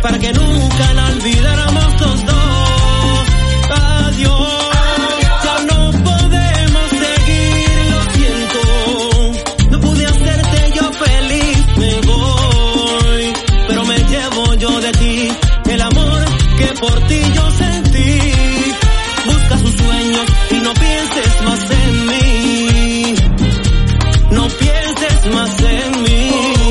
para que nunca la olvidáramos los dos. Adiós. Por ti yo sentí, busca sus sueños y no pienses más en mí, no pienses más en mí.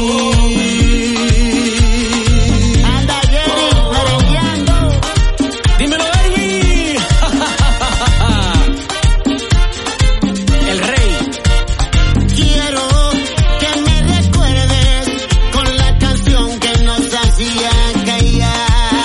Anda Jerry, merengueando. Dímelo baby. El rey. Quiero que me recuerdes con la canción que nos hacía callar.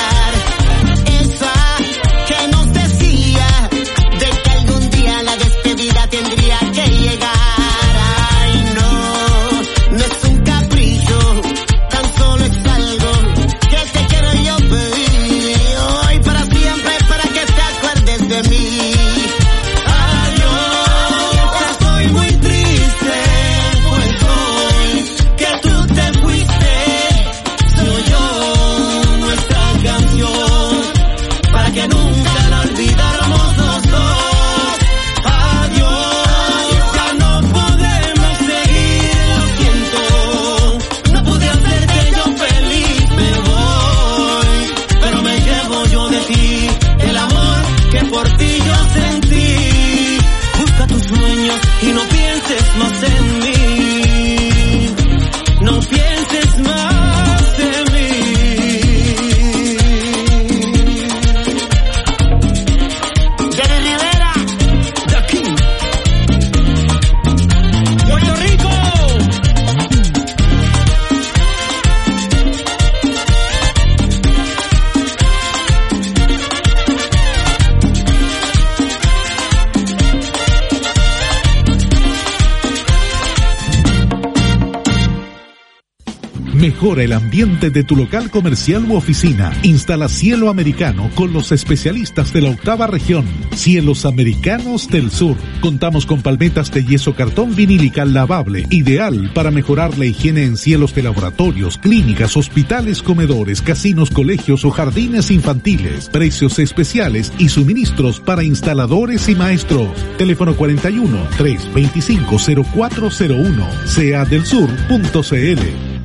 Mejora el ambiente de tu local comercial u oficina. Instala cielo americano con los especialistas de la 8ª región. Cielos Americanos del Sur. Contamos con palmetas de yeso cartón vinílica lavable, ideal para mejorar la higiene en cielos de laboratorios, clínicas, hospitales, comedores, casinos, colegios o jardines infantiles. Precios especiales y suministros para instaladores y maestros. Teléfono 41 325 0401. seadelsur.cl.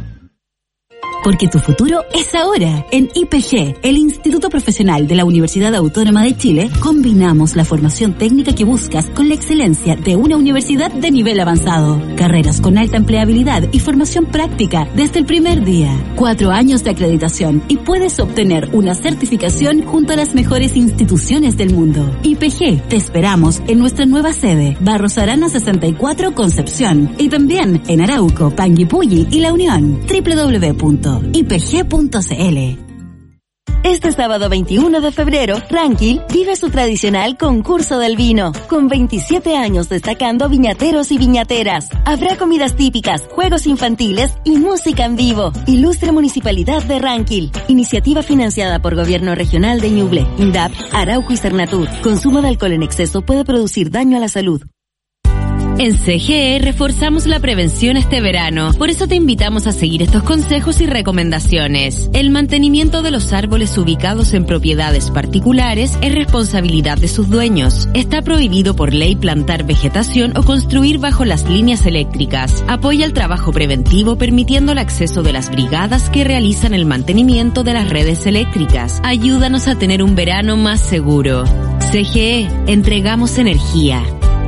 Porque tu futuro es ahora. En IPG, el Instituto Profesional de la Universidad Autónoma de Chile, combinamos la formación técnica que buscas con la excelencia de una universidad de nivel avanzado. Carreras con alta empleabilidad y formación práctica desde el primer día. 4 años de acreditación y puedes obtener una certificación junto a las mejores instituciones del mundo. IPG, te esperamos en nuestra nueva sede, Barros Arana 64, Concepción, y también en Arauco, Panguipulli y La Unión. www.ipg.cl. Este sábado 21 de febrero, Ranquil vive su tradicional concurso del vino, con 27 años destacando viñateros y viñateras. Habrá comidas típicas, juegos infantiles y música en vivo. Ilustre Municipalidad de Ranquil. Iniciativa financiada por Gobierno Regional de Ñuble, INDAP, Arauco y Cernatur. Consumo de alcohol en exceso puede producir daño a la salud. En CGE reforzamos la prevención este verano. Por eso te invitamos a seguir estos consejos y recomendaciones. El mantenimiento de los árboles ubicados en propiedades particulares es responsabilidad de sus dueños. Está prohibido por ley plantar vegetación o construir bajo las líneas eléctricas. Apoya el trabajo preventivo permitiendo el acceso de las brigadas que realizan el mantenimiento de las redes eléctricas. Ayúdanos a tener un verano más seguro. CGE, entregamos energía.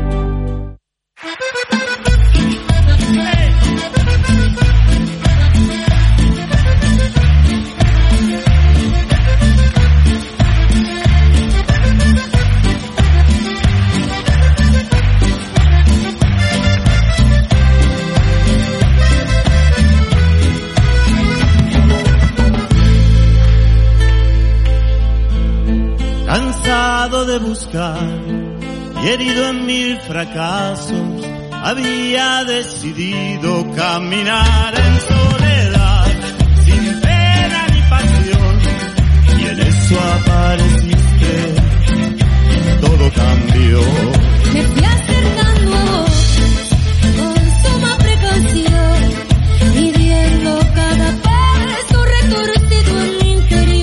Cansado de buscar y herido en 1000 fracasos, había decidido caminar en soledad, sin pena ni pasión, y en eso apareciste, todo cambió. Me fui acercando a vos con suma precaución, midiendo cada paso retorcido en mi interior.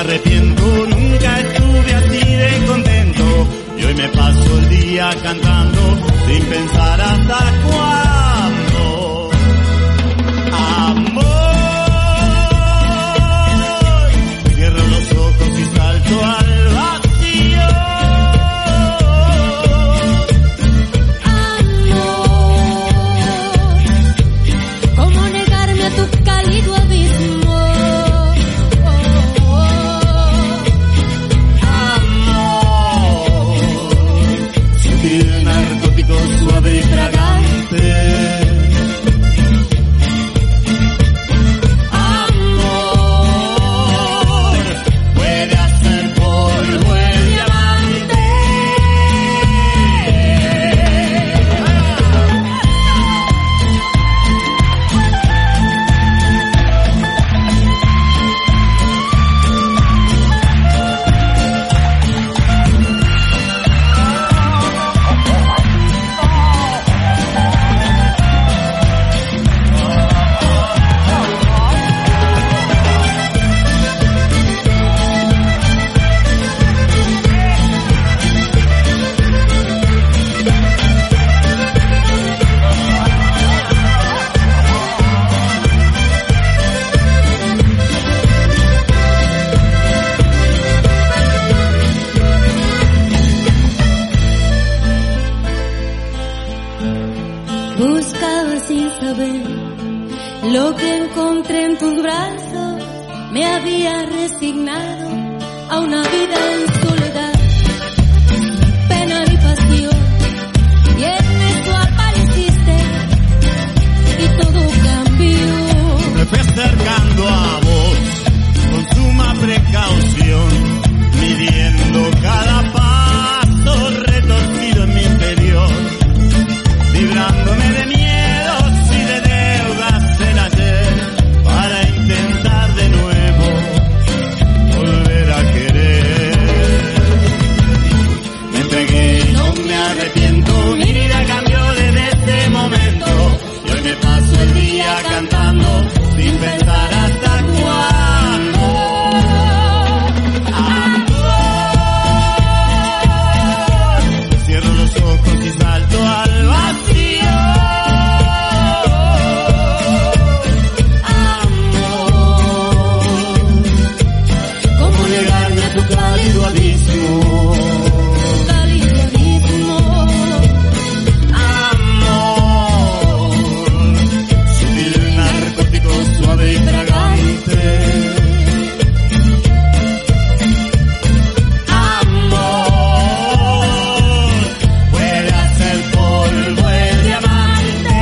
arrepiento, nunca estuve así de contento. Y hoy me paso el día cantando sin pensar hasta cuándo. Amor, cierro los ojos y salto al vacío. Amor, ¿cómo negarme a tu cálido abismo? Sutil, narcótico, suave y fragante. Amor, puede hacer polvo el diamante. Buscaba sin saber lo que encontré en tus brazos. Me había resignado a una vida en soledad, pena y pasión. Y en eso apareciste y todo cambió. Me fui acercando a vos con suma precaución, midiendo cada paso retorcido en mi interior, librándome de miedos y de deudas del ayer, para intentar de nuevo volver a querer. Me entregué y no me arrepiento, mi vida cambió desde ese momento, y hoy me paso el día cantando sin pensar hasta cuándo. Amor, cierro los ojos y salto al vacío. Amor, ¿cómo negarme a tu cálido abismo? Cálido abismo. Amor, sutil, narcótico, suave y fragante. Amor, puede hacer polvo el diamante.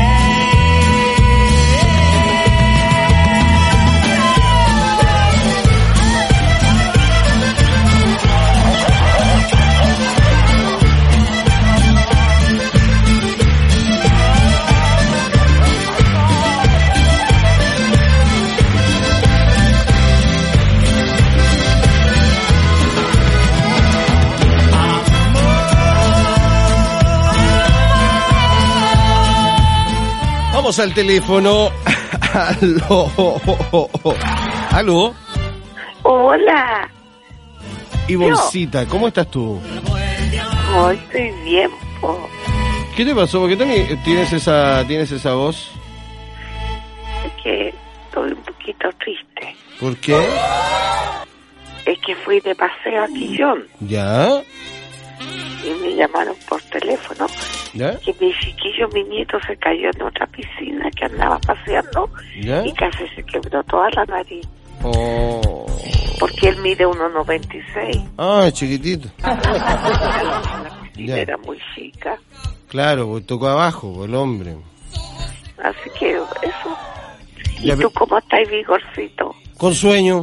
Vamos al teléfono. Aló. Aló. Hola, Ivoncita, ¿cómo estás tú? oh, estoy bien, po. ¿Qué te pasó? ¿Por qué tienes esa voz? Es que estoy un poquito triste. ¿Por qué? Es que fui de paseo a Quillón ¿Ya? y me llamaron por teléfono ¿Ya? que mi chiquillo, mi nieto, se cayó en otra piscina que andaba paseando ¿Ya? y casi se quebró toda la nariz. Oh. Porque él mide 1,96. Ah, chiquitito. La piscina Ya. era muy chica. Claro, pues tocó abajo, el hombre. Así que eso. ¿Y Ya, tú cómo estás, Vigorcito? Con sueño.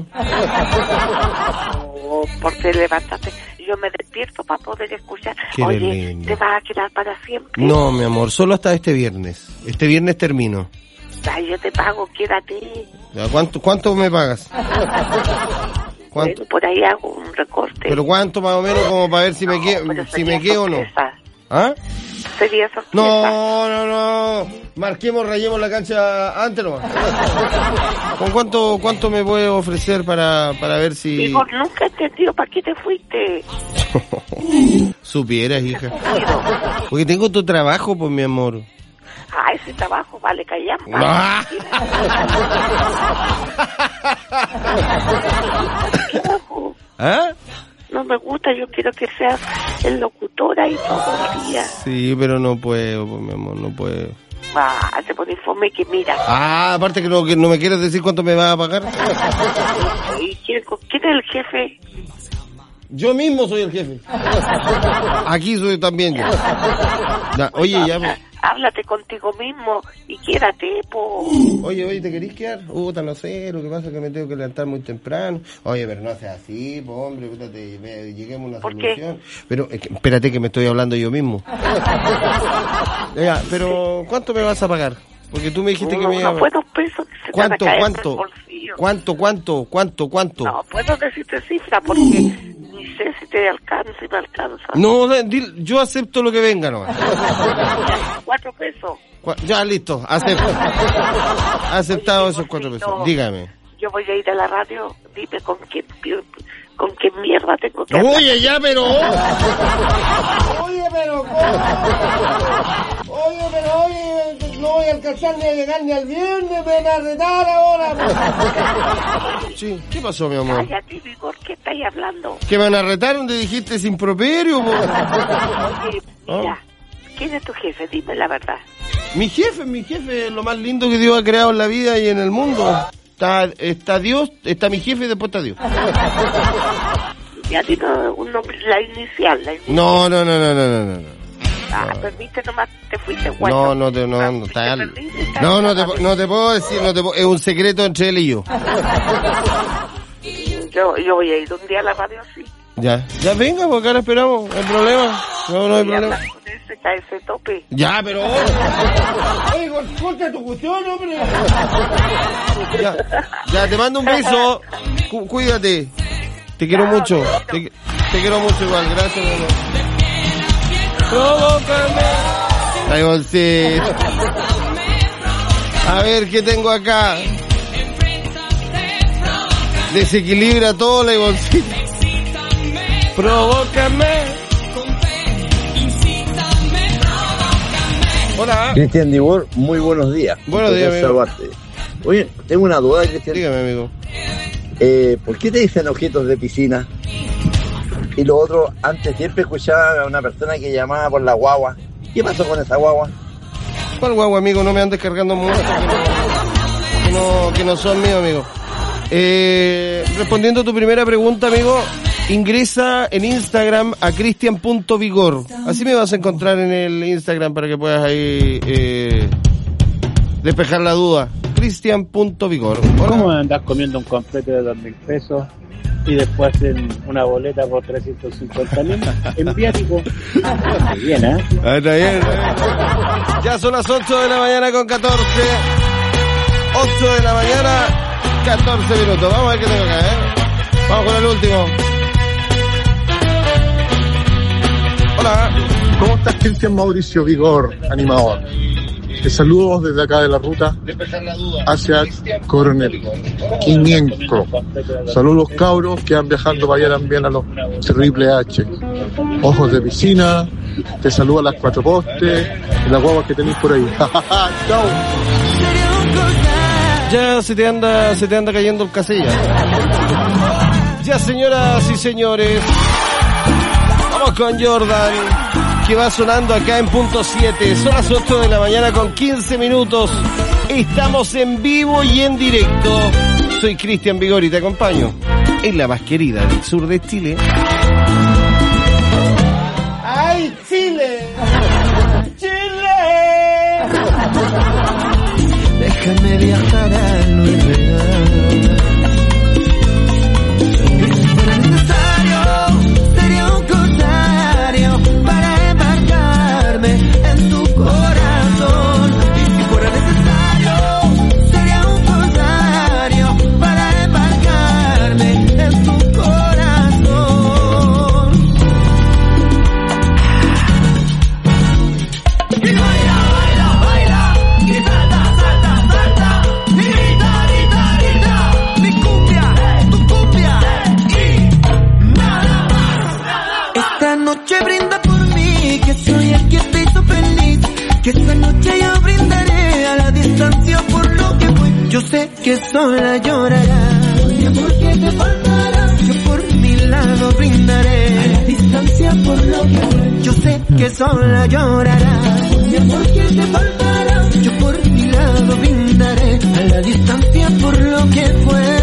Oh, porque levántate. Yo me despierto para poder escuchar. Qué Oye, lindo. ¿te vas a quedar para siempre? No, mi amor, solo hasta este viernes. Este viernes termino. Ay, yo te pago, quédate. Ya, ¿Cuánto me pagas? ¿Cuánto? Bueno, por ahí hago un recorte. ¿Pero cuánto más o menos como para ver si me quedo o no? sorpresa. ¿Ah? sería sorpresa. No. Marquemos, rayemos la cancha antes nomás. ¿Con cuánto me puede ofrecer para ver si... Digo, nunca he entendido para qué te fuiste. Supieras, hija. Porque tengo tu trabajo, pues, mi amor. Ah, ese trabajo vale callar. Ah. ¿Ah? No me gusta, yo quiero que seas el locutor ahí todo el día. Sí, pero no puedo, pues, mi amor, no puedo. Ah, te pone informe que mira. Ah, aparte que no me quieres decir cuánto me vas a pagar. ¿Y quién es el jefe? Yo mismo soy el jefe. Aquí soy también yo. Ya, oye, ya... Háblate contigo mismo y quédate, po. Oye, ¿te querís quedar? No sé, lo que pasa es que me tengo que levantar muy temprano. Oye, pero no seas así, po, hombre, lleguemos a una solución. Pero, espérate que me estoy hablando yo mismo. Ya, pero, ¿cuánto me vas a pagar? Porque tú me dijiste que me iba a... No puedo pesos que se te van a caer del bolsillo. ¿Cuánto? No puedo decirte cifra porque ni sé si te alcanza, si me alcanza. No, yo acepto lo que venga, ¿no? 4 pesos. Ya, listo, aceptado esos 4 pesos. Dígame. Yo voy a ir a la radio, dime con qué mierda tengo que hablar. Oye, ya, pero... no voy a alcanzar ni a llegar ni al viernes, me van a retar ahora. Sí, ¿qué pasó, mi amor? Cállate, Vigor, ¿qué estáis hablando? ¿Que me van a retar donde dijiste sin improperio, po? Oye, mira, ¿quién es tu jefe? Dime la verdad. Mi jefe es lo más lindo que Dios ha creado en la vida y en el mundo. Está Dios, está mi jefe y después está Dios. Ya digo un nombre, la inicial. No. Ah, permite nomás, te fuiste guacho. No te puedo decir, es un secreto entre él y yo. Yo voy a ir un día a la radio así. Ya venga, porque ahora esperamos, no hay problema. No hay problema. Ese tope. Ya, pero... Oye, corta tu cuestión, hombre. Ya, te mando un beso. Cuídate. Te quiero mucho. Te quiero mucho igual, gracias, mi amor. Provócame. Ay, bolsito. A ver, ¿qué tengo acá? Desequilibra todo la bolsita. Provócame. Hola. Cristian Dibor, muy buenos días. Buenos días, amigo. Oye, tengo una duda, Cristian. Dígame, amigo. ¿Por qué te dicen ojitos de piscina? Y lo otro, antes siempre escuchaba a una persona que llamaba por la guagua. ¿Qué pasó con esa guagua? ¿Cuál guagua, amigo? No me andes cargando muertos que no son míos, amigo. Respondiendo a tu primera pregunta, amigo, ingresa en Instagram a cristian.vigor. Así me vas a encontrar en el Instagram para que puedas ahí despejar la duda. Cristian.vigor. ¿Cómo andás comiendo un completo de 2.000 pesos y después hacen una boleta por 350.000? En viático. Está bien, ¿eh? Está bien. Ya son las 8 de la mañana con 14. 8 de la mañana, 14 minutos. Vamos a ver qué tengo acá, Vamos con el último. Hola. ¿Cómo estás, Cristian? Mauricio Vigor, animador. Te saludo desde acá de la ruta hacia Coronel Quimienco. Saludos, cabros, que van viajando para allá también a los Triple H. Ojos de piscina. Te saludo a las 4 postes y las guaguas que tenéis por ahí. Chao. Ya se te anda cayendo el casilla. Ya, señoras y señores, vamos con Jordan, que va sonando acá en punto 7. Son las 8 de la mañana con 15 minutos. Estamos en vivo y en directo. Soy Cristian Vigor y te acompaño en la más querida del sur de Chile. ¡Ay, Chile! ¡Chile! Déjame viajar a lo irreal. Sería un corsario para embarcarme en tu corazón. Y si fuera necesario, sería un corsario para embarcarme en tu corazón. noche brinda por mí, que soy el que te hizo feliz. Que esta noche yo brindaré a la distancia por lo que fue. Yo sé que sola llorarás, mi amor que te faltará. Yo por mi lado brindaré a la distancia por lo que fue. Yo sé que sola llorarás, mi amor que te faltará. Yo por mi lado brindaré a la distancia por lo que fue.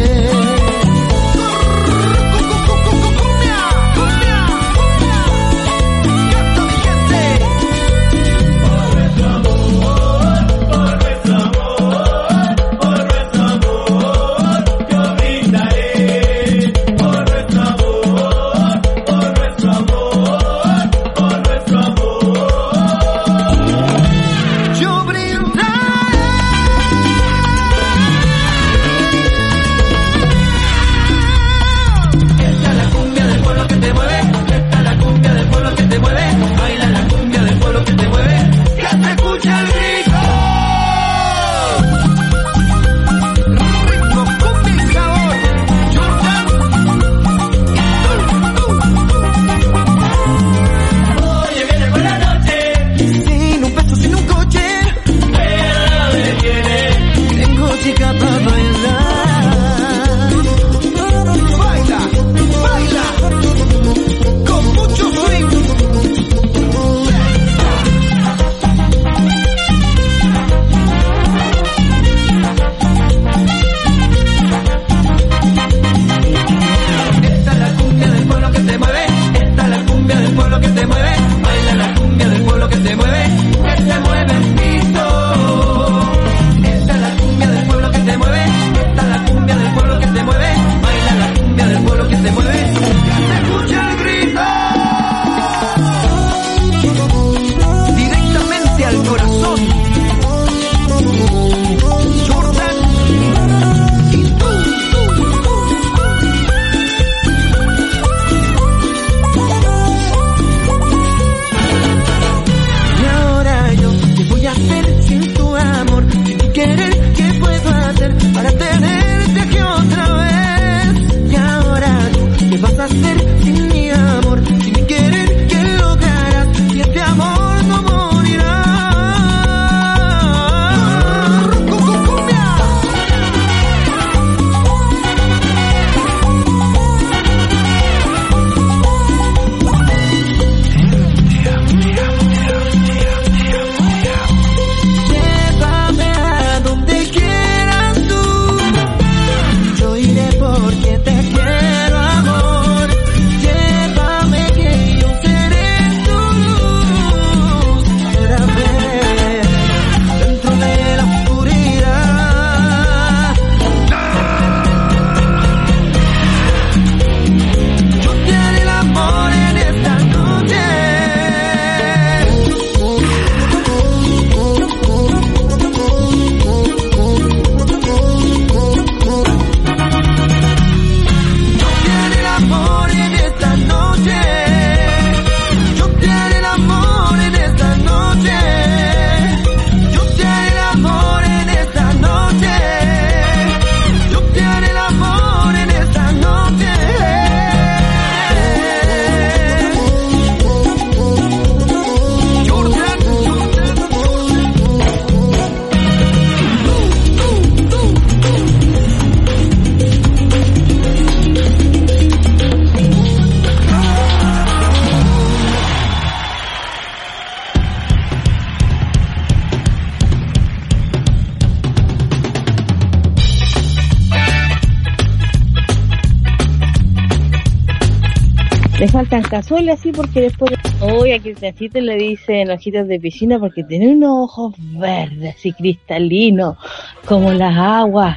Le faltan cazuelas así porque después... Uy, a Cristiancito le dicen ojitos de piscina porque tiene unos ojos verdes y cristalinos, como las aguas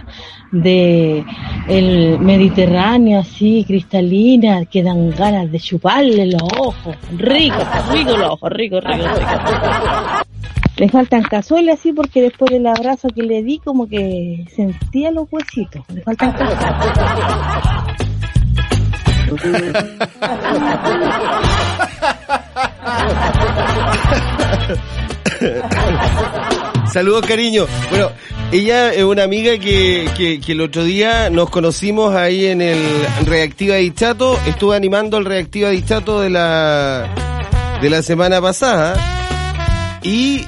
de el Mediterráneo, así cristalinas, que dan ganas de chuparle los ojos. Rico los ojos, rico. Le faltan cazuelas así porque después del abrazo que le di como que sentía los huesitos. Le faltan cazuelas. Saludos, cariño. Bueno, ella es una amiga que el otro día nos conocimos ahí en el Reactiva Dichato. Estuve animando el Reactiva Dichato de la semana pasada. Y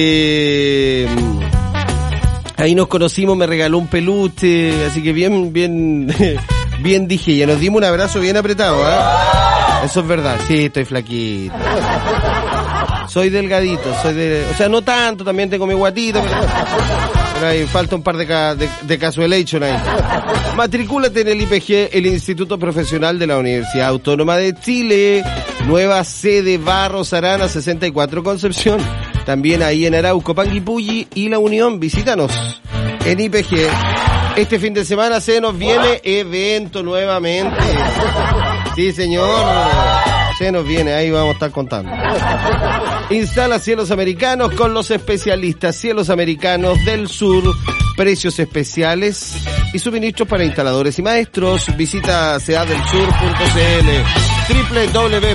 ahí nos conocimos, me regaló un peluche, así que bien dije, ya nos dimos un abrazo bien apretado, ¿eh? Eso es verdad, sí, estoy flaquito. Soy delgadito, o sea, no tanto, también tengo mi guatito, pero ahí falta un par de cazuelation ahí. Matricúlate en el IPG, el Instituto Profesional de la Universidad Autónoma de Chile, nueva sede Barros Arana 64 Concepción, también ahí en Arauco, Panguipulli y La Unión. Visítanos en IPG. Este fin de semana se nos viene evento nuevamente. Sí, señor. Se nos viene, ahí vamos a estar contando. Instala Cielos Americanos con los especialistas Cielos Americanos del Sur. Precios especiales y suministros para instaladores y maestros. Visita seadelsur.cl,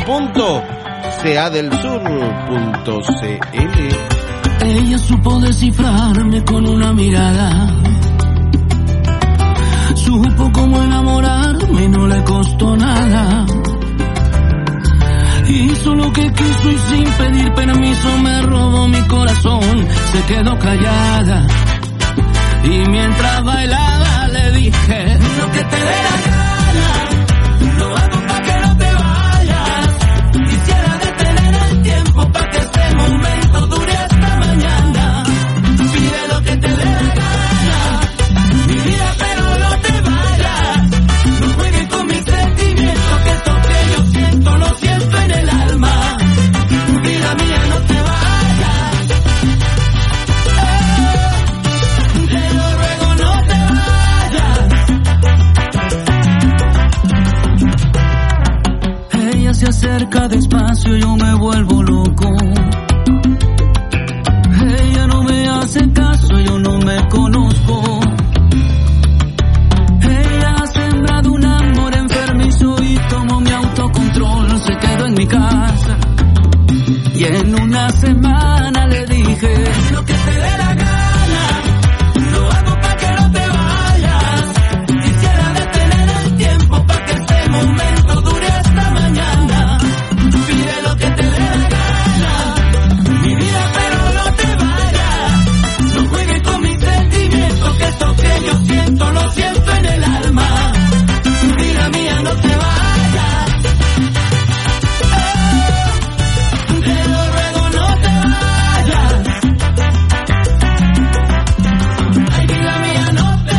www.seadelsur.cl. Ella supo descifrarme con una mirada, supo cómo enamorarme, no le costó nada. Hizo lo que quiso y sin pedir permiso me robó mi corazón, se quedó callada. Y mientras bailaba le dije: lo que te dé la gana, lo hago pa' que no te vayas. Quisiera detener el tiempo pa' que este momento dure hasta mañana. Pide lo que te dé la gana, mi vida, pero no te vayas. No juegues con mis sentimientos, que esto que yo siento lo siento en el alma. Vida mía, no te vayas. Se acerca despacio, yo me vuelvo loco. Ella no me hace caso, yo no me conozco. Ella ha sembrado un amor enfermizo y tomó mi autocontrol. Se quedó en mi casa y en una semana le dije: lo que te dé la gana, lo hago pa' que no te vayas. Quisiera detener el tiempo pa' que este momento dure hasta mañana. Yo siento, lo siento en el alma. Vida mía, no te vayas. Te lo ruego, no te vayas. Ay, vida mía, no te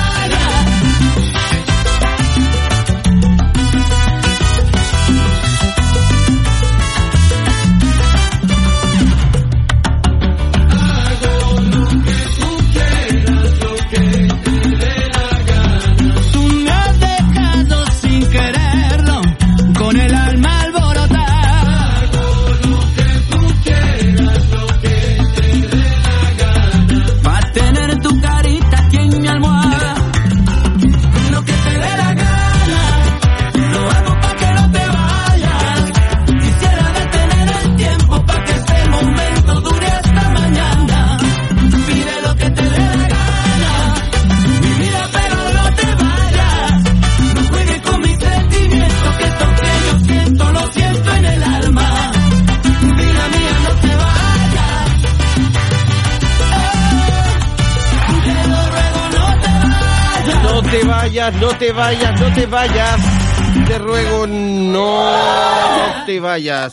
No te vayas, no te vayas. Te ruego, no te vayas.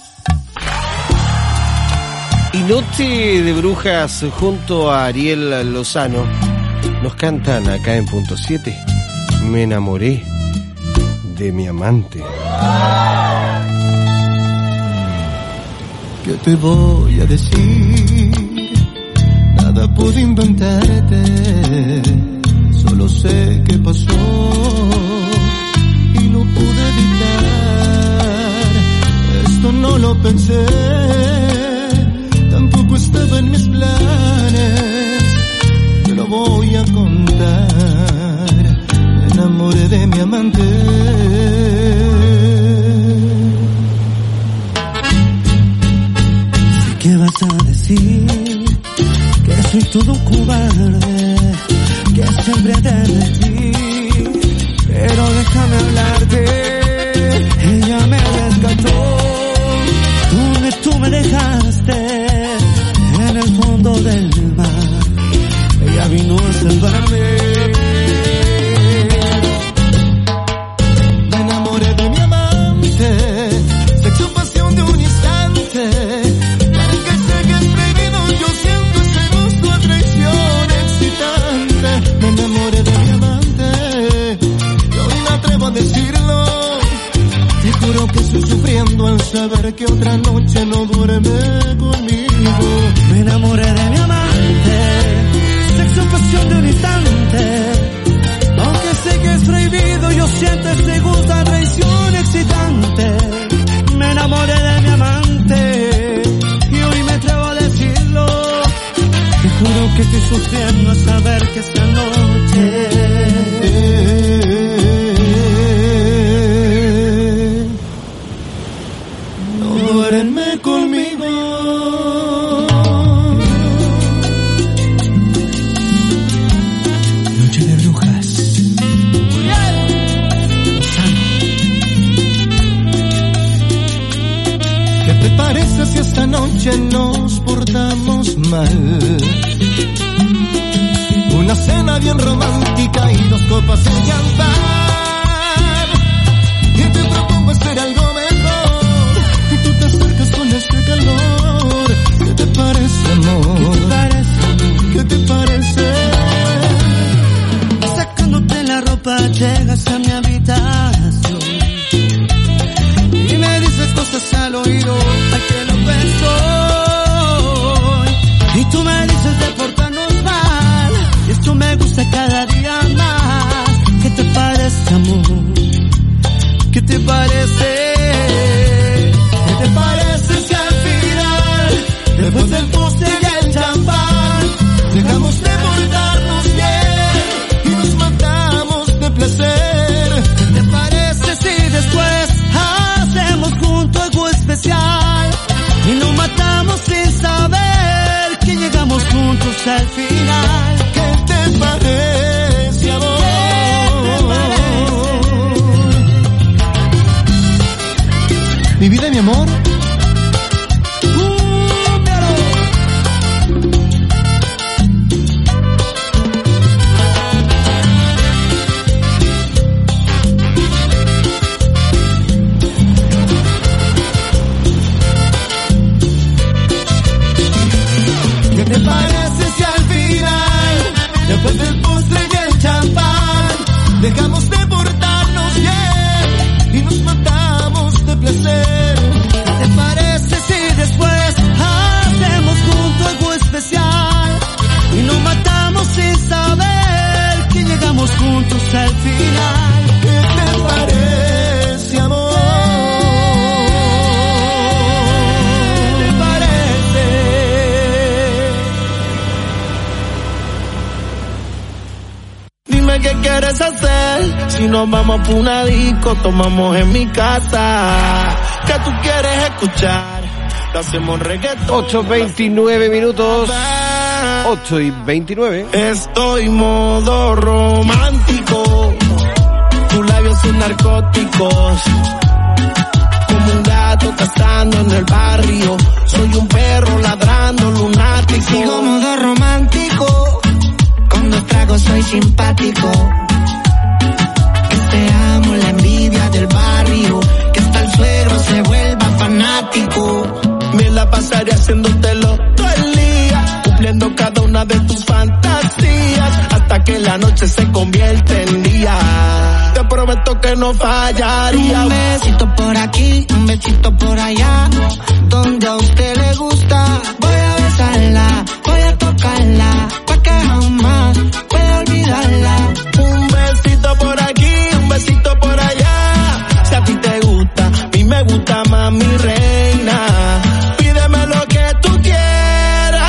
Y Noche de Brujas junto a Ariel Lozano nos cantan acá en Punto 7. Me enamoré de mi amante. ¿Qué te voy a decir? Nada pude inventarte. Solo sé que pasó y no pude evitar. Esto no lo pensé, tampoco estaba en mis planes. Te lo voy a contar. Me enamoré de mi amante. Sé que vas a decir que soy déjame hablarte. Ella me rescató, donde tú me dejaste, en el fondo del mar. Ella vino a salvarme. Me enamoré de mi amante, sexo, pasión de un instante. Aunque sé que es prohibido, yo siento ese gusto a traición excitante. Me enamoré de mi amante, y hoy me atrevo a decirlo. Te juro que estoy sufriendo al saber que otra noche no duerme conmigo. Me enamoré de mi amante, sexo, pasión de un instante. Aunque sé que es prohibido, yo siento este gusto a traición excitante. Me enamoré de mi amante, y hoy me atrevo a decirlo. Te juro que estoy sufriendo al saber que esta noche duerme conmigo. Noche de brujas. ¿Qué te parece si esta noche nos portamos mal? Una cena bien romántica y 2 copas de champán. Y te propongo hacer algo mejor. Y tú te acercas con este calor. ¿Qué te parece, amor? ¿Qué te parece? Sacándote la ropa llegas a mi habitación y me dices cosas al oído, ¿a qué lo estoy? Y tú me dices de portarnos mal, y esto me gusta cada día más. ¿Qué te parece, amor? ¿Qué te parece? ¿Qué te parece si al final, después del postre y el champán, dejamos de portarnos bien y nos matamos de placer? ¿Qué te parece si después hacemos juntos algo especial y nos matamos sin saber que llegamos juntos al final? ¿Qué te parece, amor? Mi vida y mi amor. ¿Qué te parece si al final, después del postre y el champán, dejamos de portarnos bien y nos matamos de placer? ¿Qué te parece si después hacemos juntos algo especial y nos matamos sin saber que llegamos juntos al final? ¿Qué te parece, amor? ¿Qué te parece? Dime qué quieres hacer, si nos vamos por una disco, tomamos en mi casa. ¿Qué tú quieres escuchar? Lo hacemos reggaetón. 8:29 minutos. 8:29. Estoy modo romántico, tus labios son narcóticos, como un gato cazando en el barrio, soy un perro ladrando lunático. Sigo modo romántico, con 2 tragos soy simpático, que te amo, la envidia del barrio, que hasta el suegro se vuelva fanático. Me la pasaré haciéndotelo todo el día, cumpliendo cada una de tus fantasías, hasta que la noche se convierte en día. Te prometo que no fallaría. Un besito por aquí, un besito por allá, donde a usted le gusta. Voy a besarla, voy a tocarla, pa' que jamás pueda olvidarla. Un besito por aquí, un besito por allá. Si a ti te gusta, a mí me gusta más, mi reina. Pídeme lo que tú quieras.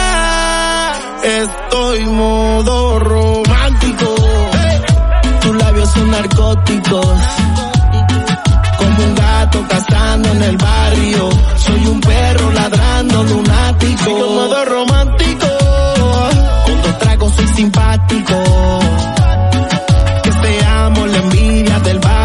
Estoy modo romántico, tus labios son narcóticos, como un gato cazando en el barrio, soy un perro ladrando lunático. Sigo modo romántico, con 2 tragos soy simpático, que te amo, la envidia del barrio.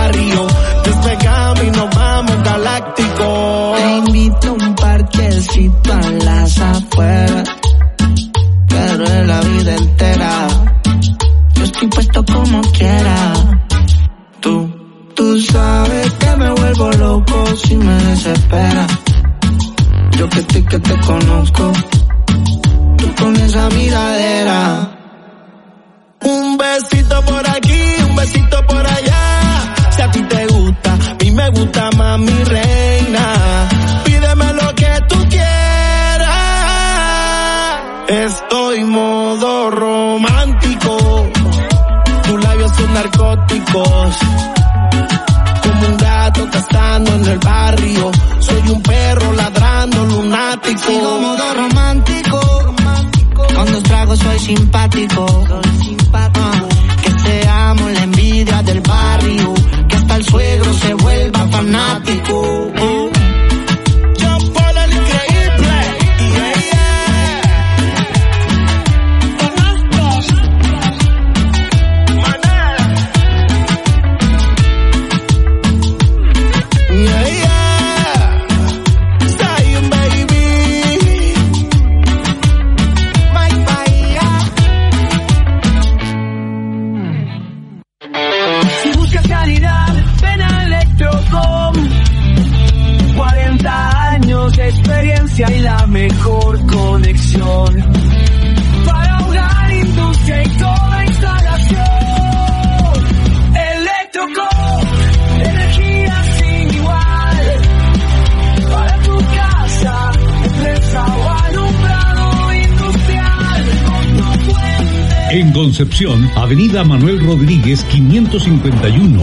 tú sabes que me vuelvo loco si me desespera. Yo que te conozco, tú con esa miradera. Un besito por aquí, un besito por allá. Si a ti te gusta, a mí me gusta más, mi reina. Pídeme lo que tú quieras. Estoy modo romántico. Tus labios son narcóticos. Como un gato cazando en el barrio. Soy un perro ladrando lunático. Sigo modo romántico. Con 2 tragos soy simpático. Que seamos la envidia del barrio. Que hasta el suegro se vuelva fanático. John Paul el increíble. Zion, baby. Si buscas calidad, ven a Electrocom. 40 años de experiencia y la mejor conexión para hogar, industria y toda instalación. Electrocom, energía sin igual para tu casa, empresa o alumbrado industrial. Con tu fuente. En Concepción, Avenida Manuel Rodríguez 551.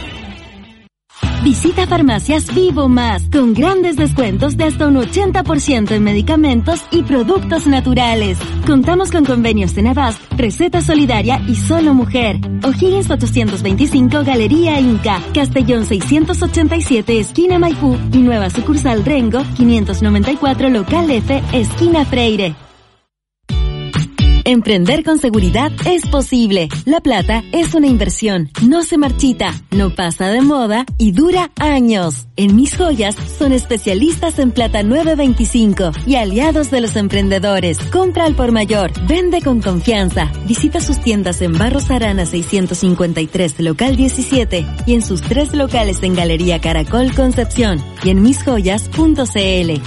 Visita Farmacias Vivo Más, con grandes descuentos de hasta un 80% en medicamentos y productos naturales. Contamos con convenios en Avast, Receta Solidaria y Solo Mujer. O'Higgins 825, Galería Inca. Castellón 687, esquina Maipú. Y nueva sucursal Rengo, 594, local F, esquina Freire. Emprender con seguridad es posible. La plata es una inversión, no se marchita, no pasa de moda y dura años. En Mis Joyas son especialistas en plata 925 y aliados de los emprendedores. Compra al por mayor, vende con confianza. Visita sus tiendas en Barros Arana 653, local 17 y en sus 3 locales en Galería Caracol Concepción y en misjoyas.cl.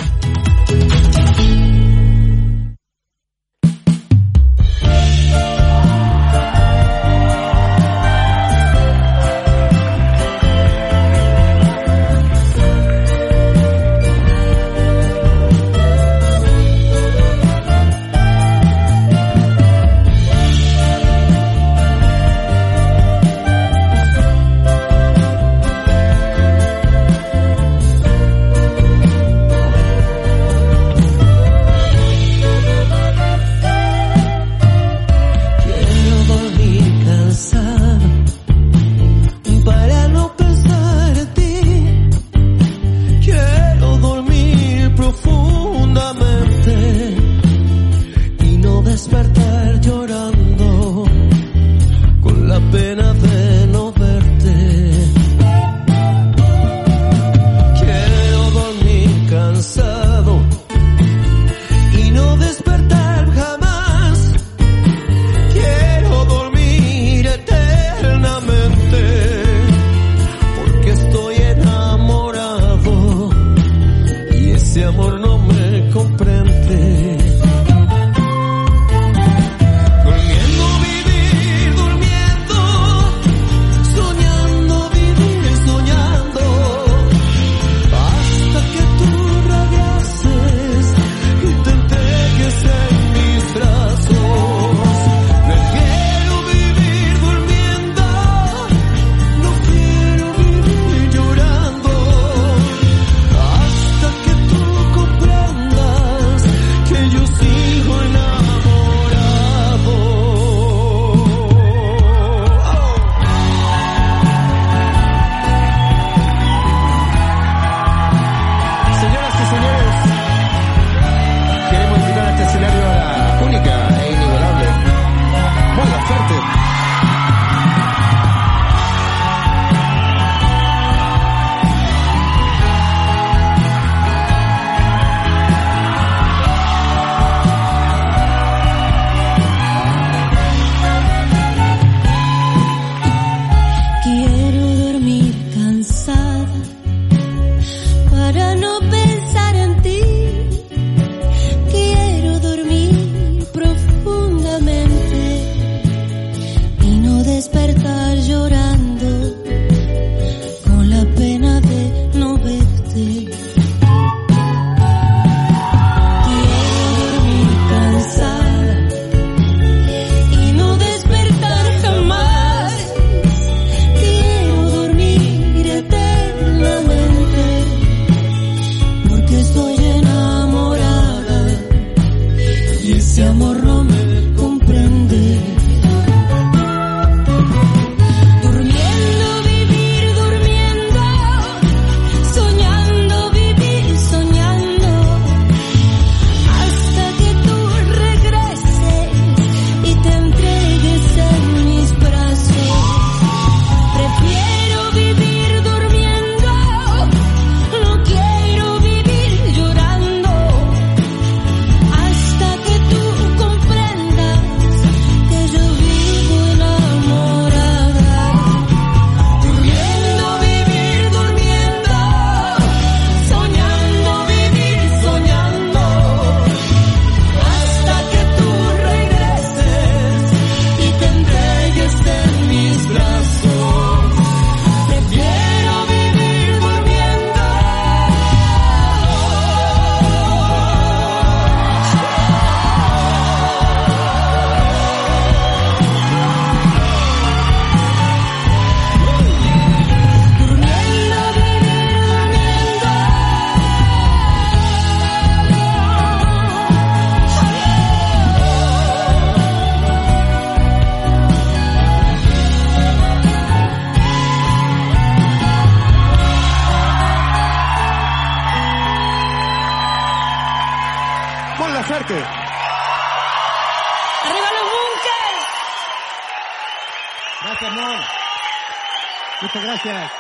bunkers! ¡Arriba los bunkers! Gracias, Mon. Muchas gracias.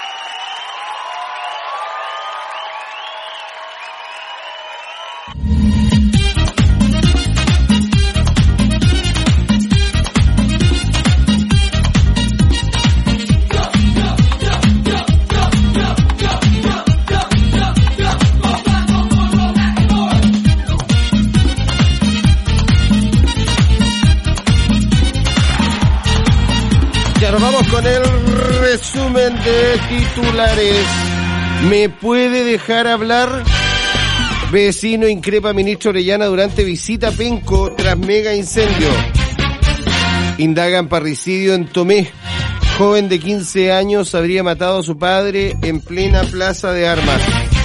Nos vamos con el resumen de titulares. ¿Me puede dejar hablar? Vecino increpa a ministro Orellana durante visita a Penco tras mega incendio. Indagan parricidio en Tomé. Joven de 15 años habría matado a su padre en plena plaza de armas.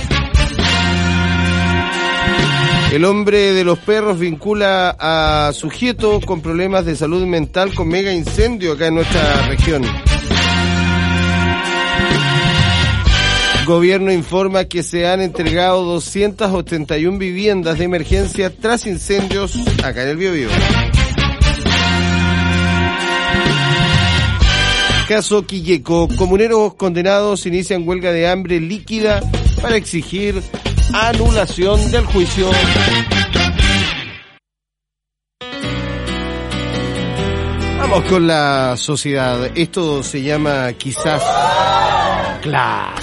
El hombre de los perros vincula a sujeto con problemas de salud mental con mega incendio acá en nuestra región. Gobierno informa que se han entregado 281 viviendas de emergencia tras incendios acá en el Biobío. Caso Quilleco. Comuneros condenados inician huelga de hambre líquida para exigir anulación del juicio. Vamos con la sociedad. Esto se llama quizás clase.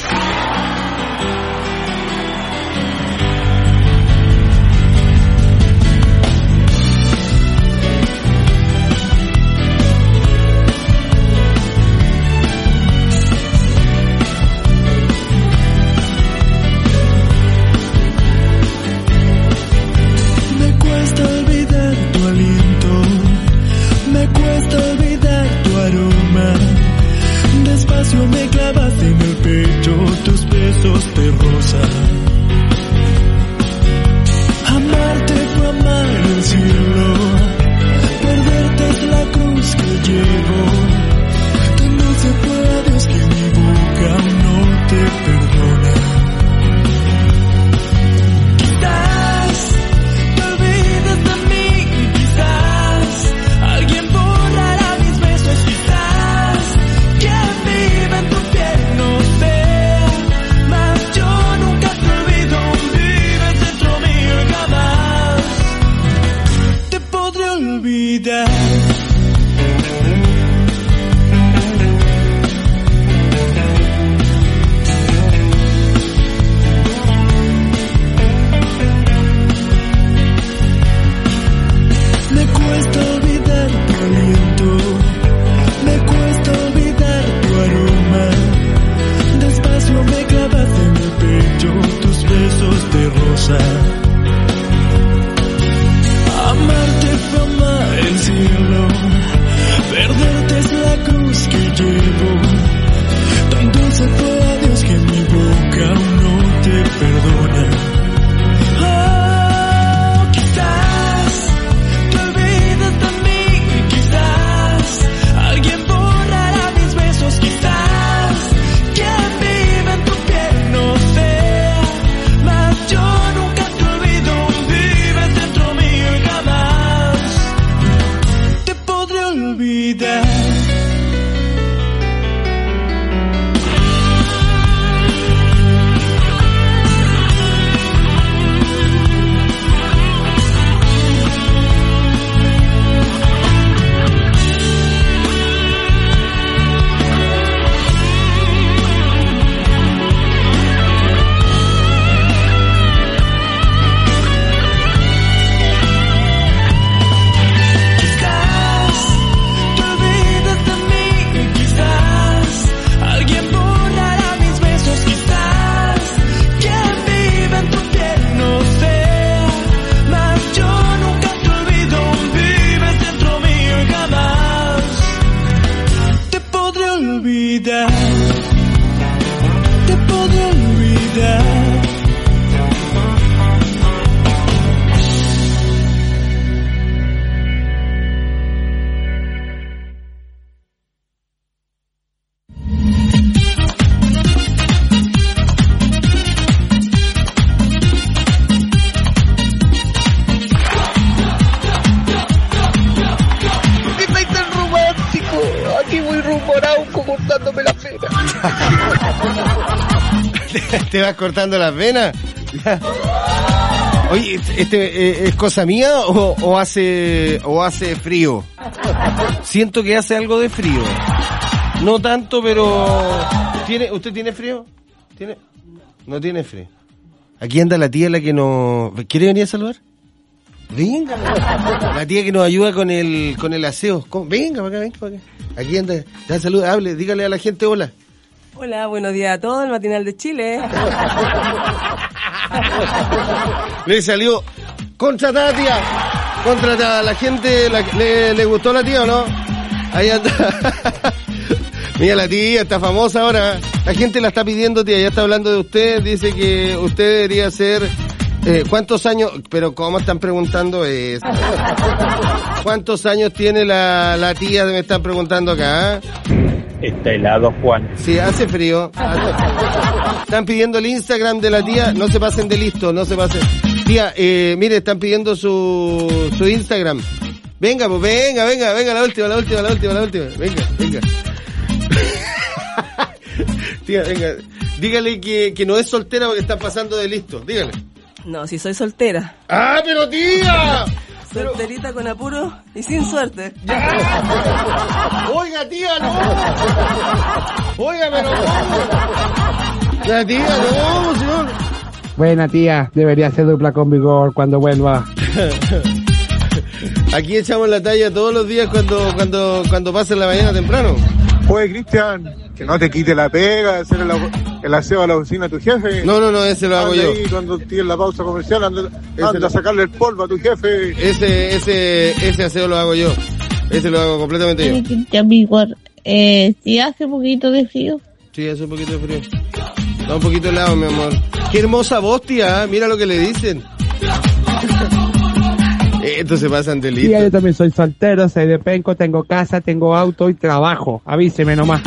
Me clavas en el pecho tus besos de rosa. Amarte fue amar el cielo, perderte es la cruz que llevo. No se puede a Dios que mi boca aún no te perdona. Quizás te olvides de mí, quizás alguien borrará mis besos, quizás quien vive en tu piel no sé. ¿Te vas cortando las venas? Oye, ¿es cosa mía o hace frío? Siento que hace algo de frío. No tanto, pero... ¿Usted tiene frío? No tiene frío. Aquí anda la tía la que nos... ¿Quiere venir a saludar? Venga. La tía que nos ayuda con el aseo. Venga para acá. Aquí anda. Ya saluda, hable, dígale a la gente hola. Hola, buenos días a todos, el matinal de Chile. Le salió contratada, tía. Contratada. La gente le gustó la tía, ¿o no? Ahí anda. Mira, la tía está famosa ahora. La gente la está pidiendo, tía. Ya está hablando de usted. Dice que usted debería ser... ¿Cuántos años? Pero ¿cómo están preguntando eso? ¿Cuántos años tiene la tía? Me están preguntando acá. Está helado, Juan. Sí, hace frío. Están pidiendo el Instagram de la tía. No se pasen de listo, no se pasen. Tía, mire, están pidiendo su Instagram. Venga, pues venga, la última. Venga. Tía, venga. Dígale que no es soltera porque está pasando de listo. Dígale. No, si soy soltera. ¡Ah, pero tía! Solterita con apuro y sin suerte. ¡Ya! Oiga, tía, no. Oiga, pero ¿cómo? La tía, no, señor. Buena, tía. Debería hacer dupla con Vigor cuando vuelva. Aquí echamos la talla todos los días cuando pasa la mañana temprano. Oye, Cristian, que no te quite la pega de hacer el aseo a la oficina a tu jefe. No, ese lo hago yo. Ahí, cuando tienes la pausa comercial, anda a sacarle el polvo a tu jefe. Ese aseo lo hago yo. Ese lo hago completamente yo. Cristian Vigor, ¿sí hace un poquito de frío? Sí, hace un poquito de frío. Da un poquito helado, mi amor. Qué hermosa voz, tía. Mira lo que le dicen. Estos se pasan de listo. Sí, yo también soy soltero, soy de penco, tengo casa, tengo auto y trabajo. Avíseme nomás.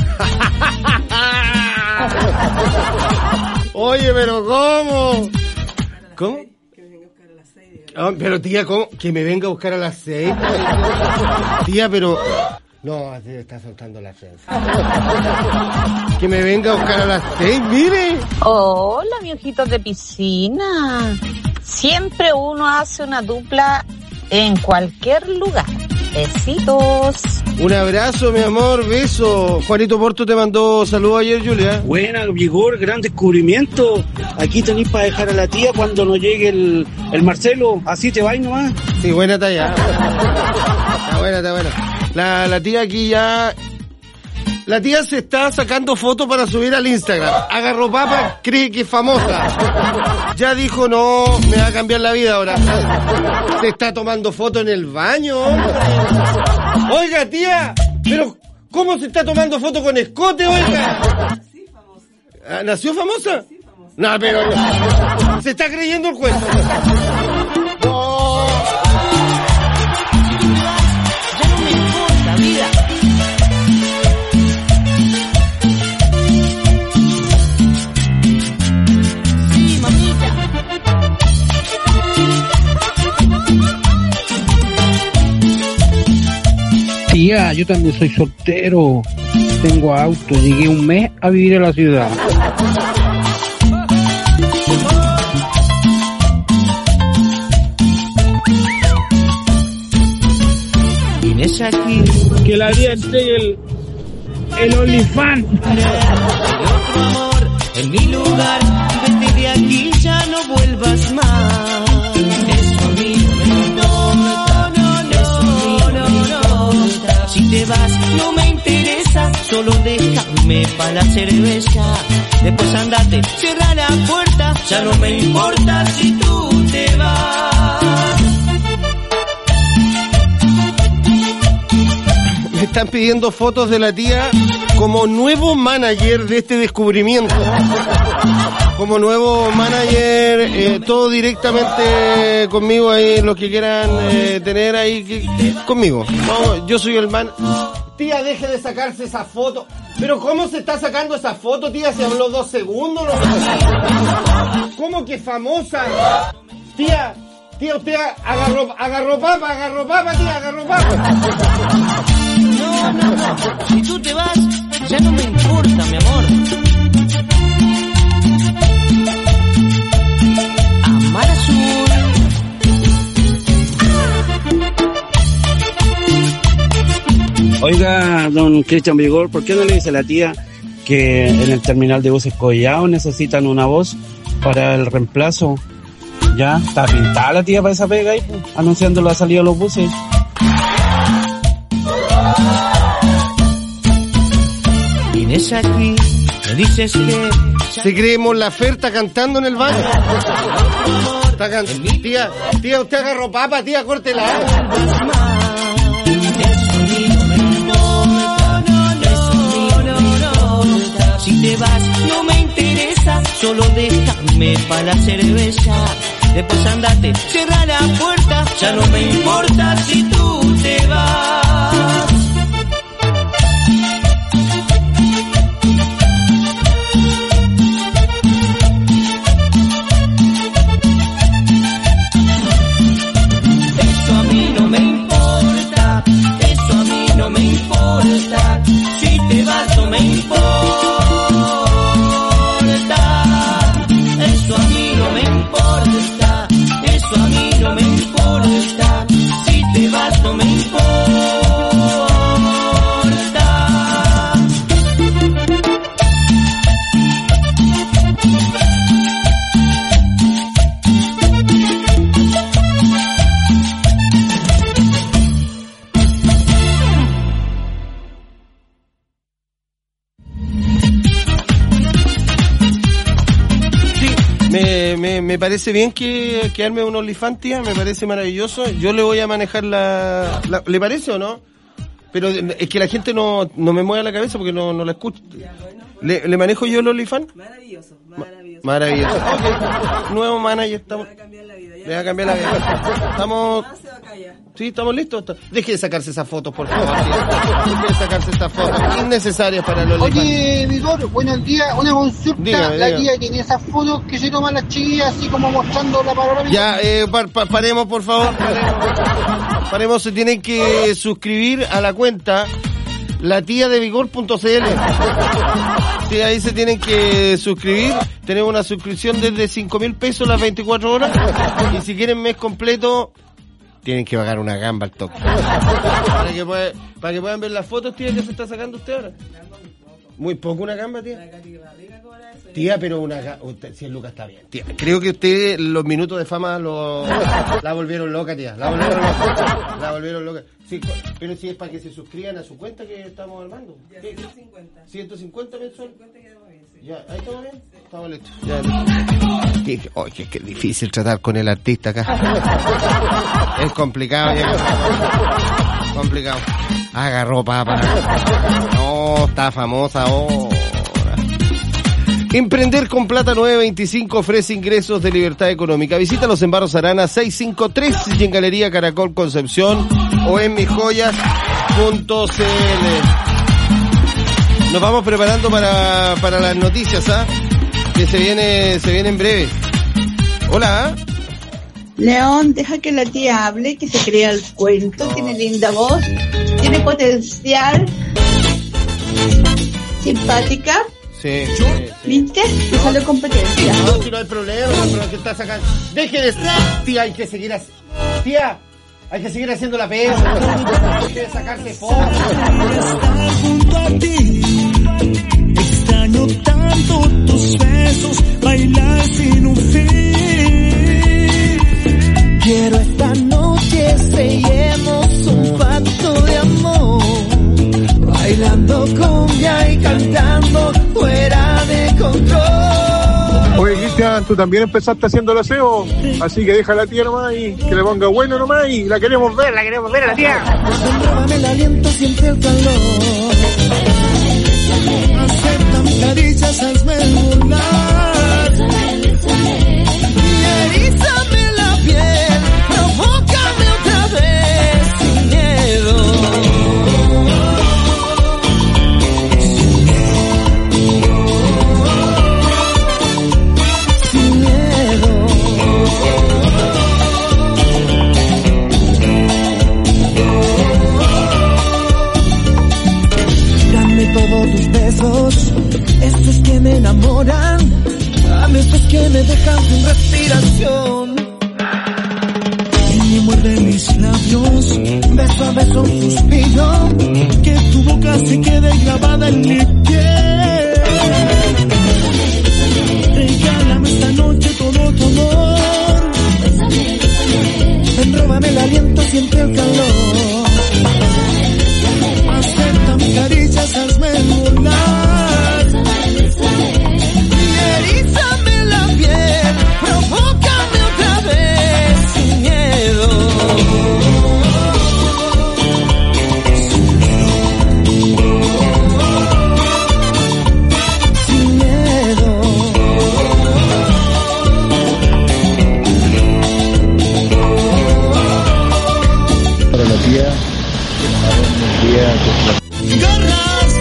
Oye, pero ¿cómo? ¿Cómo? Que me venga a buscar a las 6. Pero tía, ¿cómo? Que me venga a buscar a las 6. Tía, pero... No, está soltando la frase. Que me venga a buscar a las 6, mire. Hola, mi ojitos de piscina. Siempre uno hace una dupla en cualquier lugar. Besitos. Un abrazo, mi amor, beso. Juanito Porto te mandó saludos ayer, Julia. Buena, Vigor, gran descubrimiento. Aquí tenéis para dejar a la tía cuando no llegue el Marcelo. Así te vais nomás. Sí, buena talla. Está buena. La tía aquí ya... La tía se está sacando fotos para subir al Instagram. Agarropapa cree que es famosa. Ya dijo, no, me va a cambiar la vida ahora. Se está tomando fotos en el baño. Oiga, tía, pero ¿cómo se está tomando fotos con escote, oiga? Nací famosa. ¿Nació famosa? Sí, famosa. No, pero se está creyendo el cuento. No. Ya no me importa, vida. Tía, yo también soy soltero. Tengo auto. Llegué un mes a vivir en la ciudad. Inés aquí. Que la vida entregue el OnlyFans. Otro amor en mi lugar. Vete de aquí, ya no vuelvas más. Eso a mí no. Si te vas, no me interesa. Solo déjame para la cerveza. Después andate, cierra la puerta. Ya no me importa si tú te vas. Me están pidiendo fotos de la tía como nuevo manager de este descubrimiento. Como nuevo manager, todo directamente conmigo ahí, los que quieran tener ahí conmigo. No, yo soy el man. Tía, deje de sacarse esa foto. Pero ¿cómo se está sacando esa foto, tía? Se habló 2 segundos. ¿No? ¿Cómo que famosa? Tía, usted agarró papa, tía, agarró papa. No. Si tú te vas, ya no me importa, mi amor. don Cristian Vigor, ¿por qué no le dice a la tía que en el terminal de buses Collao necesitan una voz para el reemplazo? Ya, está pintada la tía para esa pega ahí, pues, anunciando la salida de los buses. Vienes aquí, me dices que... ¿Te creemos la oferta cantando en el baño? Tía, usted agarró papa, tía, córtela. Si te vas, no me interesa, solo déjame para la cerveza. Después andate, cierra la puerta, ya no me importa si tú te vas. Eso a mí no me importa, eso a mí no me importa, si te vas no me importa. Eso a mí no me importa, eso a mí no me importa, si te vas no me importa. Me parece bien que arme un OnlyFans, tía, me parece maravilloso. Yo le voy a manejar la ¿le parece o no? Pero es que la gente no me mueve la cabeza porque no la escucho. ¿Le manejo yo el OnlyFans? Maravilloso. Maravilloso. Okay. Nuevo manager, estamos. Le va a cambiar la vida. Estamos. Sí, estamos listos. Deje de sacarse esas fotos, por favor. Deje de sacarse estas fotos innecesarias para los OnlyFans. Oye, Vigor, buenos días. Una consulta. Dígame. La tía tiene esas fotos que se toman las chiquillas así como mostrando la panorámica. Ya, paremos, por favor. Paremos, se tienen que suscribir a la cuenta latiadevigor.cl. Sí, ahí se tienen que suscribir. Tenemos una suscripción desde 5.000 pesos las 24 horas. Y si quieren mes completo, tienen que pagar una gamba al toque. Para que puedan ver las fotos, tía, que se está sacando usted ahora. Muy poco una gamba, tía. Tía, pero usted, 100 lucas está bien. Tía, creo que usted los minutos de fama la volvieron loca, tía. La volvieron loca. Sí, pero si es para que se suscriban a su cuenta que estamos armando. Ya, 150. 150 mensual. 150 quedamos bien, sí. Ya, ahí estamos bien. Sí. Estamos listos. Ya, listo. Oye, es que es difícil tratar con el artista acá. Es complicado, ya. Complicado. Agarró papa. No, está famosa ahora. Emprender con Plata 925 ofrece ingresos de libertad económica. Visítalos en Barros Arana 653 y en Galería Caracol Concepción o en misjoyas.cl. Nos vamos preparando para las noticias, que se viene en breve. Hola. León, deja que la tía hable, que se crea el cuento, tiene linda voz, tiene potencial, simpática. Sí. ¿Viste? Me salió competencia. No, si no hay problema, pero que está sacando. Deje de estar, tía, hay que seguir así. Tía, hay que seguir haciendo la pega. Deje de sacarse fotos. Junto a ti, extraño tanto tus besos, bailar sin un fin. Quiero esta noche sellemos un pacto de amor, bailando cumbia y cantando fuera de control. Oye, Cristian, tú también empezaste haciendo el aseo, así que deja a la tía nomás y que le ponga bueno nomás y la queremos ver a la tía. Róbame el aliento, siente el calor. Acepta mis caricias, hazme volar. Y erízame la piel, provócame otra vez sin miedo. Todos tus besos, estos que me enamoran, dame estos que me dejan sin respiración. Y me muerde mis labios labios, beso a beso un suspiro, que tu boca se quede grabada en mi piel. Regálame esta noche todo tu amor, enróbame el aliento, siente el calor, acepta mis caricias, hazme volar, y erízame la piel, provócame otra vez sin miedo. Sin miedo. Para la tía, que nos hagan un día que Garras.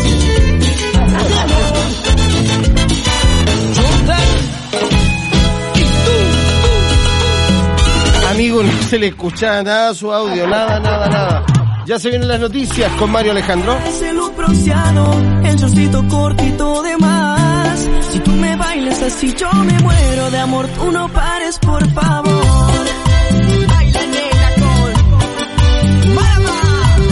Amigo, no se le escucha nada su audio, nada. Ya se vienen las noticias con Mario Alejandro. Ese look bronceado, el shortcito cortito de más. Si tú me bailas así yo me muero de amor, tú no pares por favor. Baila negra con Marama.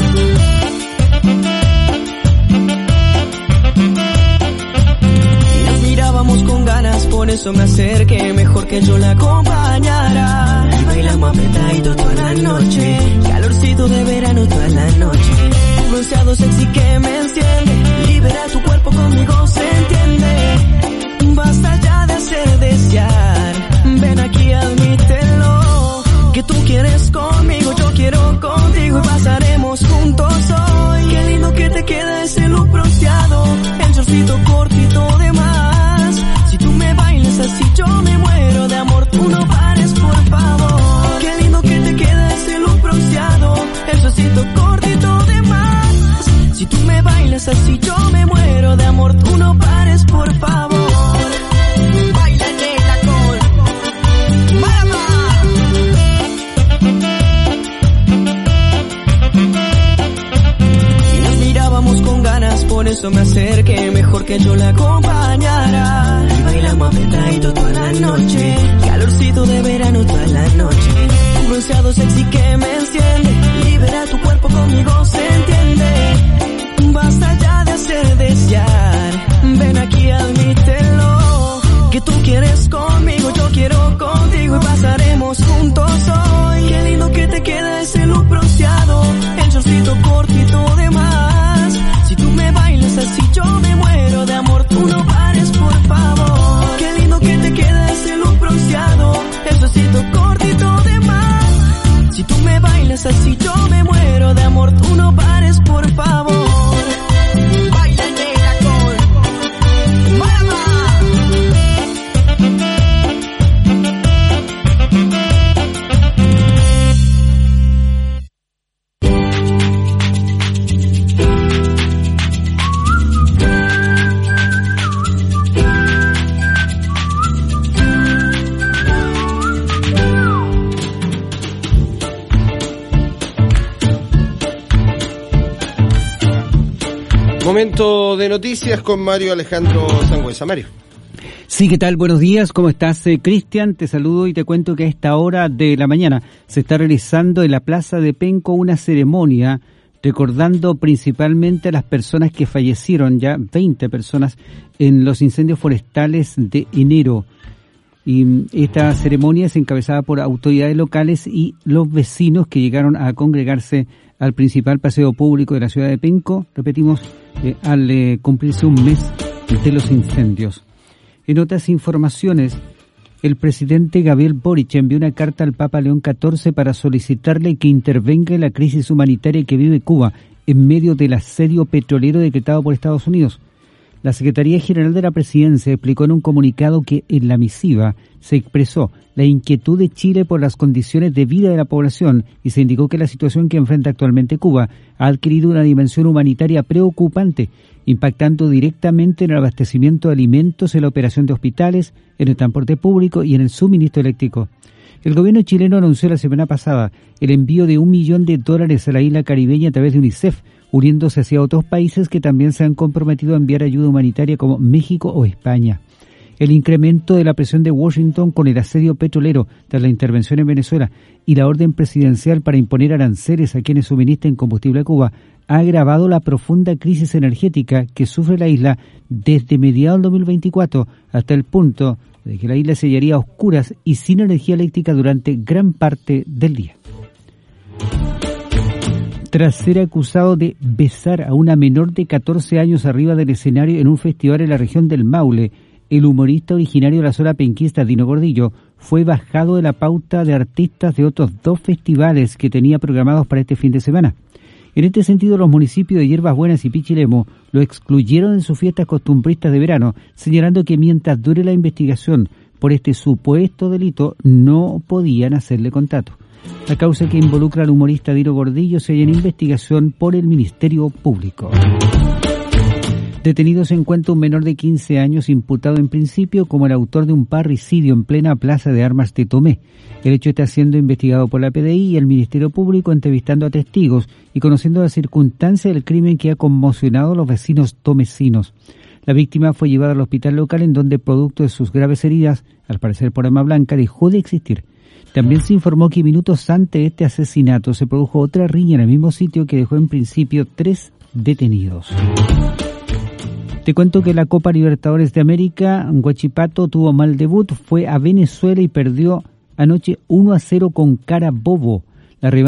Y nos mirábamos con ganas, por eso me acerqué, mejor que yo la acompañara. Y bailamos apretadito toda la noche, calorcito de verano toda la noche. Un bronceado sexy que me enciende, libera tu cuerpo, conmigo se entiende. Basta ya de hacer desear, ven aquí, admítelo, que tú quieres conmigo, yo quiero contigo y pasaremos juntos hoy. Qué lindo que te queda ese look bronceado, el shortcito cortito de más. Si tú me bailas así yo me muero de amor, tú no pares por favor. Qué lindo que te queda ese look bronceado, el shortcito cortito de más. Si tú me bailas así yo me muero de amor, tú no pares por favor. Baila negra con Marama. Y nos mirábamos con ganas, por eso me acerqué, mejor que yo la acompañara. Y bailamos apretadito toda la noche, calorcito de verano toda la noche. Un bronceado sexy que me enciende, libera tu cuerpo, conmigo se entiende. Basta ya de hacer desear, ven aquí, admítelo, que tú quieres conmigo, yo quiero contigo y pasaremos juntos hoy. Qué lindo que te queda ese look bronceado, el shortcito cortito de más. Si tú me bailas así yo me muero de amor, tú no pares por favor. Qué lindo que te queda ese look bronceado, el shortcito cortito de más. Si tú me bailas así yo me muero de amor, tú no pares por favor. Baila negra con Marama. Momento de noticias con Mario Alejandro Sangüesa. Mario. Sí, ¿qué tal? Buenos días, ¿cómo estás, Cristian? Te saludo y te cuento que a esta hora de la mañana se está realizando en la Plaza de Penco una ceremonia recordando principalmente a las personas que fallecieron, ya 20 personas, en los incendios forestales de enero. Y esta ceremonia es encabezada por autoridades locales y los vecinos que llegaron a congregarse al principal paseo público de la ciudad de Penco, repetimos, al cumplirse un mes de los incendios. En otras informaciones, el presidente Gabriel Boric envió una carta al Papa León XIV para solicitarle que intervenga en la crisis humanitaria que vive Cuba en medio del asedio petrolero decretado por Estados Unidos. La Secretaría General de la Presidencia explicó en un comunicado que en la misiva se expresó la inquietud de Chile por las condiciones de vida de la población y se indicó que la situación que enfrenta actualmente Cuba ha adquirido una dimensión humanitaria preocupante, impactando directamente en el abastecimiento de alimentos, en la operación de hospitales, en el transporte público y en el suministro eléctrico. El gobierno chileno anunció la semana pasada el envío de $1 millón a la isla caribeña a través de UNICEF, uniéndose hacia otros países que también se han comprometido a enviar ayuda humanitaria como México o España. El incremento de la presión de Washington con el asedio petrolero tras la intervención en Venezuela y la orden presidencial para imponer aranceles a quienes suministren combustible a Cuba ha agravado la profunda crisis energética que sufre la isla desde mediados del 2024 hasta el punto de que la isla se hallaría a oscuras y sin energía eléctrica durante gran parte del día. Tras ser acusado de besar a una menor de 14 años arriba del escenario en un festival en la región del Maule, el humorista originario de la zona penquista Dino Gordillo fue bajado de la pauta de artistas de otros 2 festivales que tenía programados para este fin de semana. En este sentido, los municipios de Hierbas Buenas y Pichilemu lo excluyeron en sus fiestas costumbristas de verano, señalando que mientras dure la investigación por este supuesto delito no podían hacerle contrato. La causa que involucra al humorista Dino Gordillo se halla en investigación por el Ministerio Público. Detenido se encuentra un menor de 15 años imputado en principio como el autor de un parricidio en plena plaza de armas de Tomé. El hecho está siendo investigado por la PDI y el Ministerio Público, entrevistando a testigos y conociendo las circunstancias del crimen que ha conmocionado a los vecinos tomecinos. La víctima fue llevada al hospital local, en donde, producto de sus graves heridas, al parecer por arma blanca, dejó de existir. También se informó que minutos antes de este asesinato se produjo otra riña en el mismo sitio que dejó en principio 3 detenidos. Te cuento que la Copa Libertadores de América, Huachipato tuvo mal debut, fue a Venezuela y perdió anoche 1-0 con Carabobo. La